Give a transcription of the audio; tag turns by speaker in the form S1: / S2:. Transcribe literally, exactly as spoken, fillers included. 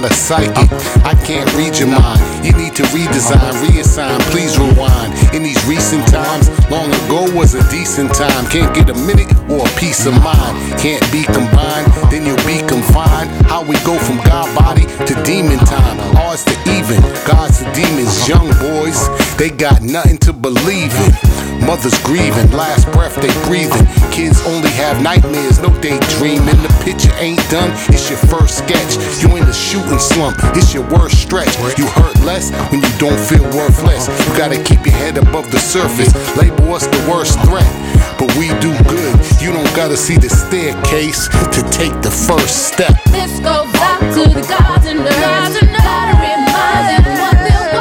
S1: not a psychic, I can't read your mind. You need to redesign, reassign, please rewind. In these recent times, long ago was a decent time. Can't get a minute or a peace of mind. Can't be combined, then you'll be confined. How we go from God body to demon time. Odds to even, gods to demons. Young boys, they got nothing to believe in. Mothers grieving, last breath they breathing. Kids only have nightmares, no daydreaming. The picture ain't done, it's your first sketch. You in the shooting slump, it's your worst stretch. You hurt less when you don't feel worthless. You gotta keep your head above the surface. Label us the worst threat, but we do good. You don't gotta see the staircase to take the first step.
S2: This goes out to the gods and earth.